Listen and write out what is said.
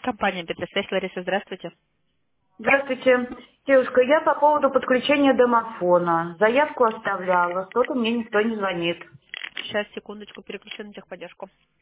Компания Бетросвязь, Лариса, здравствуйте. Здравствуйте. Девушка, я по поводу подключения домофона. Заявку оставляла, что-то мне никто не звонит. Сейчас, секундочку, переключу на техподдержку.